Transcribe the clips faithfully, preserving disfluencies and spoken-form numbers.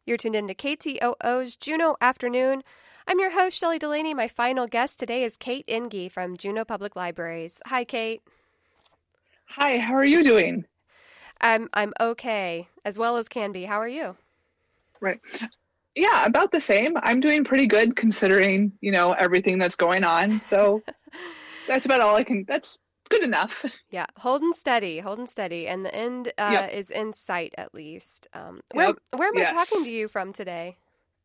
You're tuned into K T O O's Juneau Afternoon. I'm your host, Shelley Delaney. My final guest today is Kate Inge from Juneau Public Libraries. Hi, Kate. Hi, how are you doing? I'm I'm okay, as well as can be. How are you? Right. Yeah, about the same. I'm doing pretty good considering, you know, everything that's going on. So that's about all I can, that's good enough. Yeah, holding steady, holding steady, and the end uh, Yep. is in sight at least. Um, where Yep. where am I Yes. talking to you from today?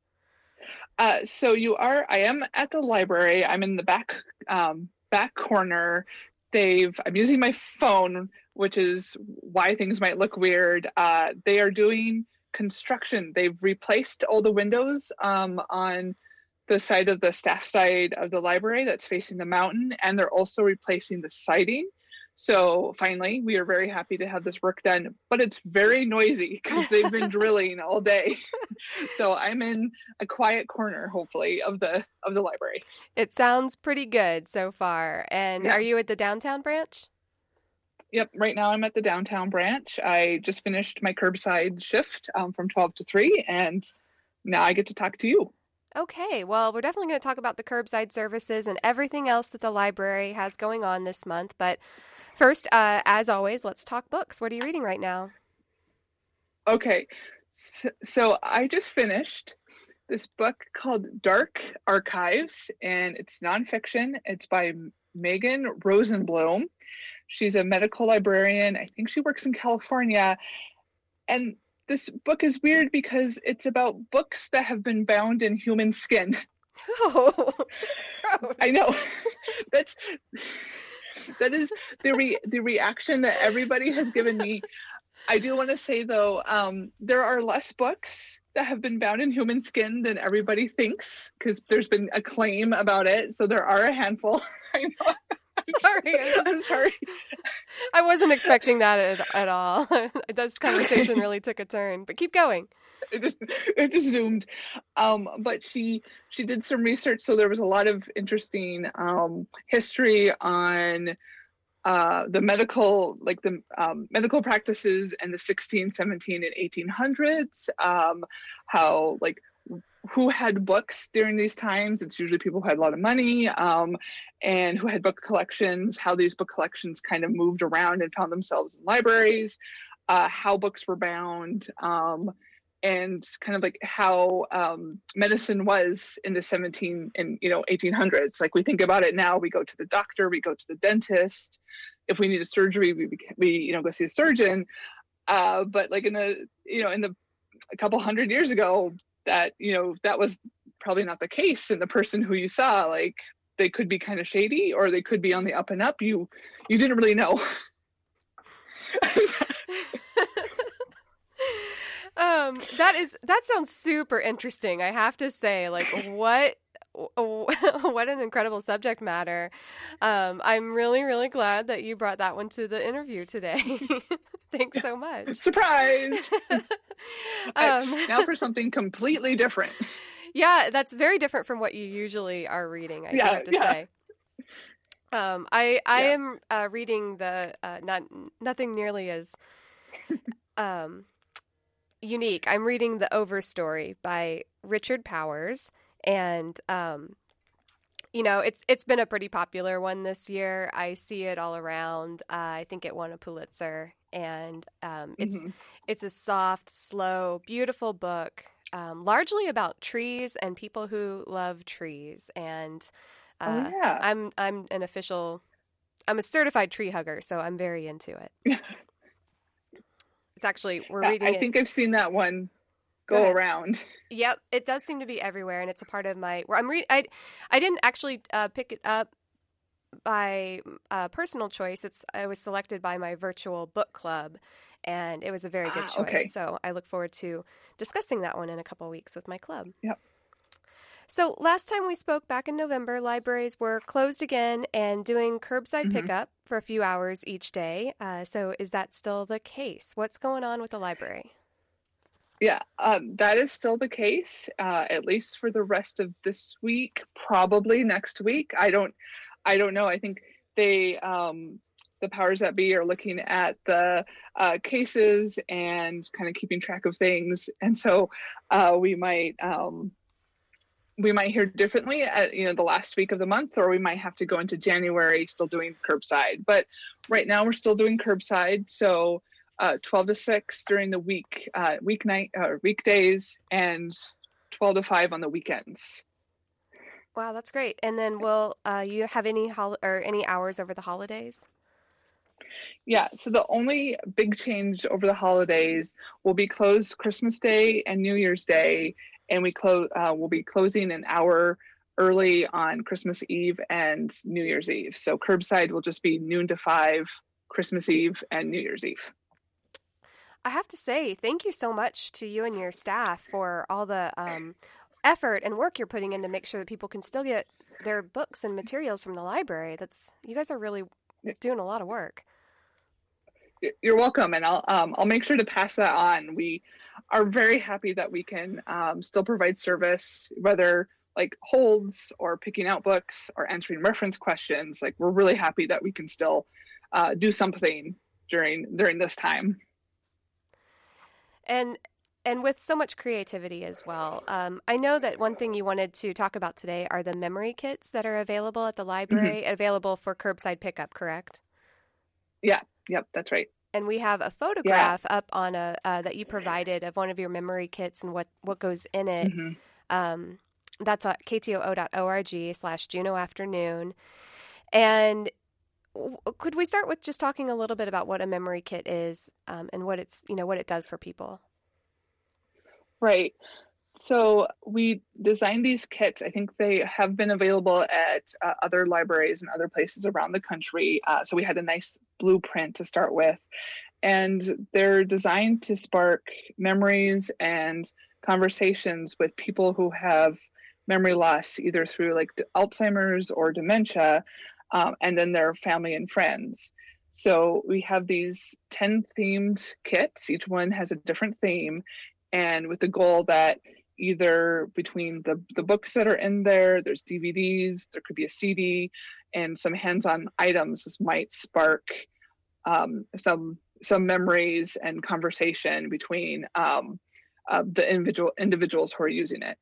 Uh, so you are, I am at the library. I'm in the back, um, back corner. They've, I'm using my phone, which is why things might look weird. Uh, they are doing construction. They've replaced all the windows um, on the side of the staff side of the library that's facing the mountain, and they're also replacing the siding. So finally, we are very happy to have this work done, but it's very noisy because they've been drilling all day. So I'm in a quiet corner, hopefully, of the of the library. It sounds pretty good so far. And Yeah. are you at the downtown branch? Yep. Right now I'm at the downtown branch. I just finished my curbside shift um, from twelve to three, and now I get to talk to you. Okay, well, we're definitely going to talk about the curbside services and everything else that the library has going on this month. But first, uh, as always, let's talk books. What are you reading right now? Okay. So, so I just finished this book called Dark Archives, and it's nonfiction. It's by Megan Rosenblum. She's a medical librarian. I think she works in California. And this book is weird because it's about books that have been bound in human skin. Oh, gross. I know. That's that is the re, the reaction that everybody has given me. I do want to say though, um, there are less books that have been bound in human skin than everybody thinks, because there's been a claim about it. So there are a handful. I know. Sorry, I'm, just, I'm sorry. I wasn't expecting that at, at all. This conversation really took a turn, but keep going. It just it just zoomed. Um, but she she did some research, so there was a lot of interesting um, history on uh, the medical, like the um, medical practices in the sixteen, seventeen, and eighteen hundreds. Um, how like who had books during these times? It's usually people who had a lot of money, um, and who had book collections. How these book collections kind of moved around and found themselves in libraries. Uh, how books were bound. Um, and kind of like how um, medicine was in the seventeen and you know eighteen hundreds. Like we think about it now, we go to the doctor, we go to the dentist. If we need a surgery, we we you know go see a surgeon. Uh, but like in the you know in the a couple hundred years ago, that you know that was probably not the case. And the person who you saw, like they could be kind of shady, or they could be on the up and up. You you didn't really know. Um, that is that sounds super interesting. I have to say, like, what what an incredible subject matter. Um, I'm really really glad that you brought that one to the interview today. Thanks so much. Surprise! um, now for something completely different. Yeah, that's very different from what you usually are reading. I Yeah, have to yeah. say. Um, I I Yeah. am uh, reading the uh, not nothing nearly as um. unique. I'm reading The Overstory by Richard Powers, and um, you know, it's it's been a pretty popular one this year. I see it all around. Uh, I think it won a Pulitzer, and um, it's Mhm. it's a soft, slow, beautiful book, um, largely about trees and people who love trees. And uh, Oh yeah. I'm I'm an official, I'm a certified tree hugger, so I'm very into it. It's actually, we're Yeah, reading I it. think I've seen that one Go go ahead. around. Yep, it does seem to be everywhere, and it's a part of my. Where I'm read. I I didn't actually uh, pick it up by uh, personal choice. It's I was selected by my virtual book club, and it was a very good Ah, choice. okay. So I look forward to discussing that one in a couple of weeks with my club. Yep. So last time we spoke back in November, libraries were closed again and doing curbside Mhm. pickup for a few hours each day. Uh, so is that still the case? What's going on with the library? Yeah, um, that is still the case, uh, at least for the rest of this week, probably next week. I don't, I don't know. I think they, um, the powers that be are looking at the uh, cases and kind of keeping track of things. And so uh, we might um, we might hear differently at, you know, the last week of the month, or we might have to go into January still doing curbside. But right now we're still doing curbside. So uh, twelve to six during the week, uh, weeknight, uh, weekdays, and twelve to five on the weekends. Wow, that's great. And then will uh, you have any hol- or any hours over the holidays? Yeah, so the only big change over the holidays will be closed Christmas Day and New Year's Day, and we close. Uh, we'll be closing an hour early on Christmas Eve and New Year's Eve. So curbside will just be noon to five, Christmas Eve and New Year's Eve. I have to say, thank you so much to you and your staff for all the um, effort and work you're putting in to make sure that people can still get their books and materials from the library. That's you guys are really doing a lot of work. You're welcome, and I'll um, I'll make sure to pass that on. We are very happy that we can um, still provide service, whether like holds or picking out books or answering reference questions. Like we're really happy that we can still uh, do something during during this time. And and with so much creativity as well. Um, I know that one thing you wanted to talk about today are the memory kits that are available at the library, mm-hmm. available for curbside pickup, correct? Yeah. Yep, that's right. And we have a photograph yeah. up on a uh, that you provided of one of your memory kits and what, what goes in it. Mm-hmm. Um, that's at k t o o dot org slash Juneau Afternoon. And w- could we start with just talking a little bit about what a memory kit is um, and what it's you know what it does for people? Right. So we designed these kits. I think they have been available at uh, other libraries and other places around the country. Uh, so we had a nice blueprint to start with. And they're designed to spark memories and conversations with people who have memory loss, either through like Alzheimer's or dementia, um, and then their family and friends. So we have these ten themed kits. Each one has a different theme, and with the goal that either between the, the books that are in there, there's D V Ds, there could be a C D, and some hands-on items. This might spark um, some some memories and conversation between um, uh, the individual individuals who are using it.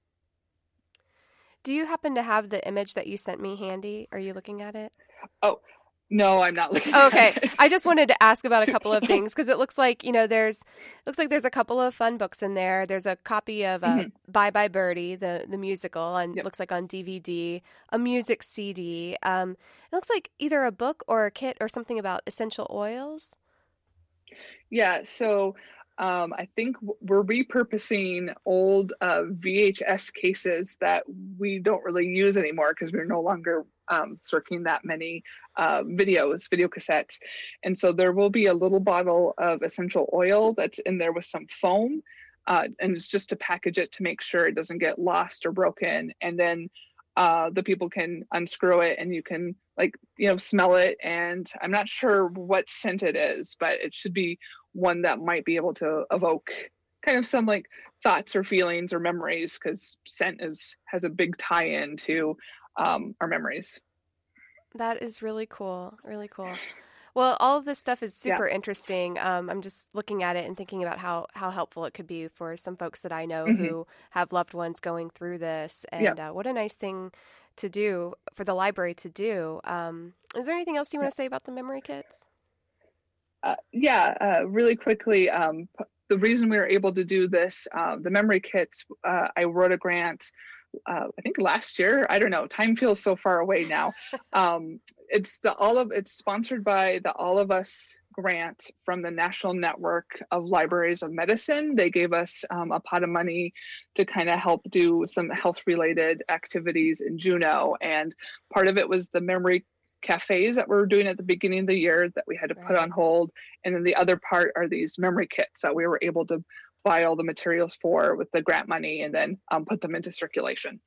Do you happen to have the image that you sent me handy? Are you looking at it? Oh, no, I'm not looking. Okay, at it. I just wanted to ask about a couple of things because it looks like you know there's looks like there's a couple of fun books in there. There's a copy of uh, mm-hmm. Bye Bye Birdie, the the musical, and yep. it looks like on D V D, a music C D. Um, it looks like either a book or a kit or something about essential oils. Yeah, so um, I think we're repurposing old uh, V H S cases that we don't really use anymore because we're no longer um, circling that many uh, videos, video cassettes. And so there will be a little bottle of essential oil that's in there with some foam. Uh, and it's just to package it to make sure it doesn't get lost or broken. And then uh, the people can unscrew it and you can like, you know, smell it. And I'm not sure what scent it is, but it should be one that might be able to evoke kind of some like thoughts or feelings or memories, because scent is has a big tie-in to um, our memories. That is really cool. Really cool. Well, all of this stuff is super yeah. interesting. Um, I'm just looking at it and thinking about how, how helpful it could be for some folks that I know mm-hmm. who have loved ones going through this. And yeah. uh, what a nice thing to do for the library to do. Um, is there anything else you want to say about the memory kits? Uh, yeah, uh, really quickly. Um, the reason we were able to do this, uh, the memory kits, uh, I wrote a grant Uh, I think last year, I don't know, time feels so far away now. Um, it's the all of it's sponsored by the All of Us grant from the National Network of Libraries of Medicine. They gave us um, a pot of money to kind of help do some health related activities in Juneau. And part of it was the memory cafes that we were doing at the beginning of the year that we had to put right. on hold. And then the other part are these memory kits that we were able to buy all the materials for with the grant money and then um, put them into circulation.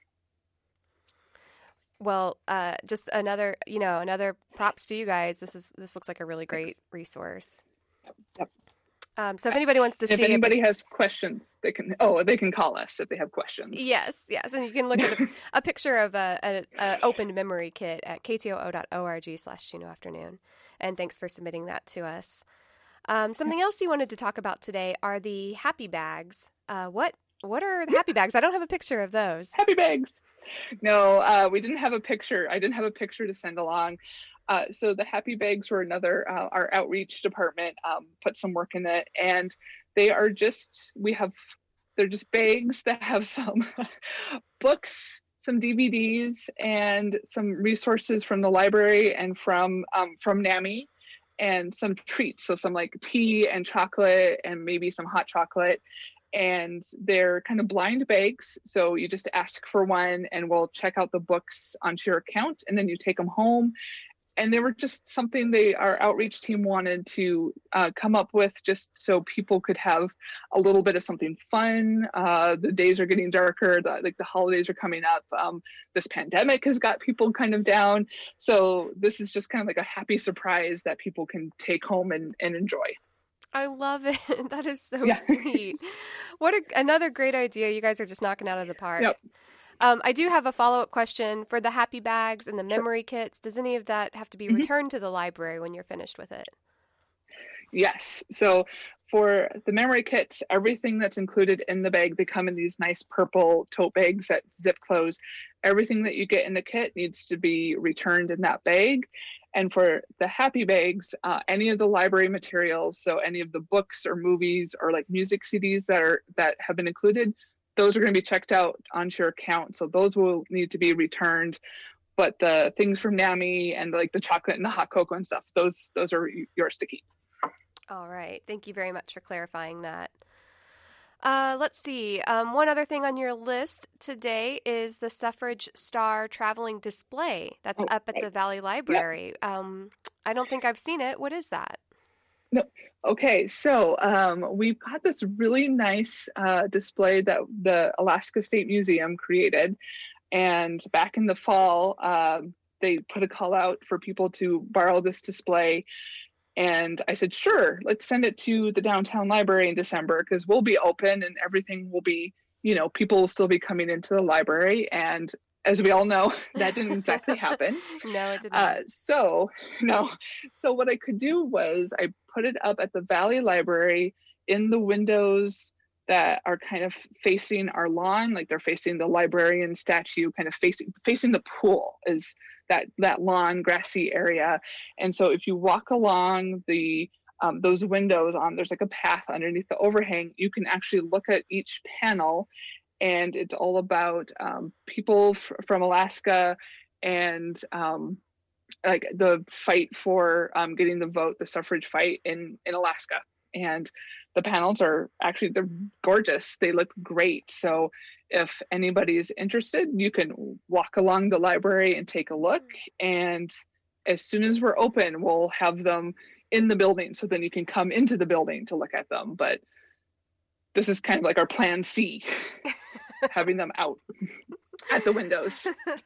Well, uh, just another, you know, another props to you guys. This is this looks like a really great resource. Yep. Um, so if anybody wants to if see If anybody has questions, they can, oh, they can call us if they have questions. Yes, yes. And you can look at a, a picture of a, a, a opened memory kit at k t o o dot org slash Juneau Afternoon. And thanks for submitting that to us. Um, something else you wanted to talk about today are the happy bags. Uh, what what are the happy bags? I don't have a picture of those. Happy bags. No, uh, we didn't have a picture. I didn't have a picture to send along. Uh, so the happy bags were another, uh, our outreach department um, put some work in it, and they are just, we have, they're just bags that have some books, some D V Ds, and some resources from the library and from um, from NAMI, and some treats. So some like tea and chocolate and maybe some hot chocolate. And they're kind of blind bags. So you just ask for one and we'll check out the books onto your account, and then you take them home. And they were just something they, our outreach team wanted to uh, come up with, just so people could have a little bit of something fun. Uh, the days are getting darker, the, like the holidays are coming up. Um, this pandemic has got people kind of down. So this is just kind of like a happy surprise that people can take home and, and enjoy. I love it. That is so Yeah. sweet. What a, another great idea. You guys are just knocking out of the park. Yep. Um, I do have a follow-up question for the happy bags and the memory kits. Does any of that have to be Mm-hmm. returned to the library when you're finished with it? Yes. So for the memory kits, everything that's included in the bag, they come in these nice purple tote bags that zip close. Everything that you get in the kit needs to be returned in that bag. And for the happy bags, uh, any of the library materials, so any of the books or movies or like music C Ds that are that have been included, those are going to be checked out onto your account. So those will need to be returned. But the things from NAMI and like the chocolate and the hot cocoa and stuff, those those are yours to keep. All right. Thank you very much for clarifying that. Uh, let's see. Um, one other thing on your list today is the Suffrage Star traveling display that's Oh, up at right. the Valley Library. Um, I don't think I've seen it. What is that? No. Okay, so um, we've got this really nice uh, display that the Alaska State Museum created. And back in the fall, um, they put a call out for people to borrow this display. And I said, sure, let's send it to the downtown library in December, because we'll be open and everything will be, you know, people will still be coming into the library. And as we all know, that didn't exactly happen. No, it didn't. Uh, so, no. So what I could do was I put it up at the Valley Library in the windows that are kind of facing our lawn, like they're facing the librarian statue, kind of facing facing the pool is that that lawn, grassy area. And so if you walk along the um, those windows on, there's like a path underneath the overhang, you can actually look at each panel, and it's all about um, people f- from Alaska and um, like the fight for um, getting the vote, the suffrage fight in, in Alaska. And the panels are actually, they're gorgeous. They look great. So if anybody's interested, you can walk along the library and take a look. And as soon as we're open, we'll have them in the building. So then you can come into the building to look at them. But this is kind of like our plan C, having them out at the windows.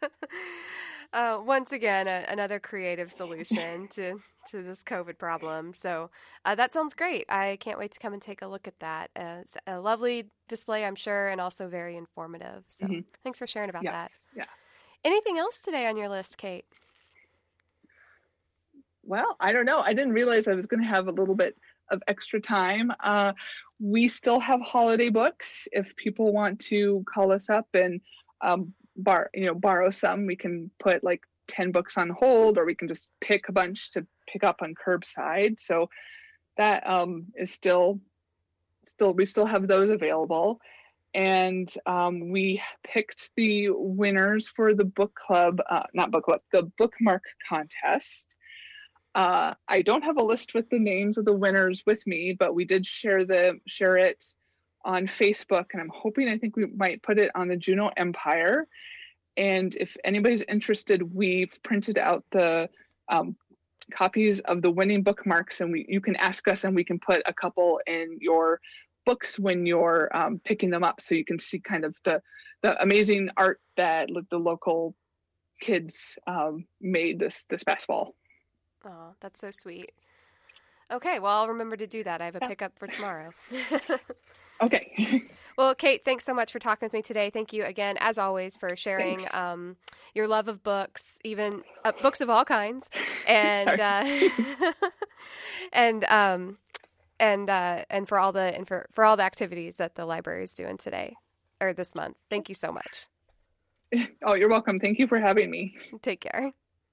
Uh, once again, a, another creative solution to, to this COVID problem. So uh, that sounds great. I can't wait to come and take a look at that. Uh, it's a lovely display, I'm sure, and also very informative. So Mm-hmm. thanks for sharing about Yes. that. Yeah. Anything else today on your list, Kate? Well, I don't know. I didn't realize I was going to have a little bit of extra time. Uh, we still have holiday books. If people want to call us up and um, bar, you know, borrow some, we can put like ten books on hold, or we can just pick a bunch to pick up on curbside. So that um, is still, still, we still have those available. And um, we picked the winners for the book club, uh, not book club, the bookmark contest. Uh, I don't have a list with the names of the winners with me, but we did share the share it on Facebook, and I'm hoping, I think we might put it on the Juneau Empire. And if anybody's interested, we've printed out the um, copies of the winning bookmarks, and we you can ask us, and we can put a couple in your books when you're um, picking them up, so you can see kind of the the amazing art that the local kids um, made this this past fall. Oh, that's so sweet. Okay, well, I'll remember to do that. I have a Yeah. pickup for tomorrow. Okay. Well, Kate, thanks so much for talking with me today. Thank you again, as always, for sharing um, your love of books, even uh, books of all kinds, and uh, and um, and uh, and for all the and for, for all the activities that the library is doing today or this month. Thank you so much. Oh, you're welcome. Thank you for having me. Take care.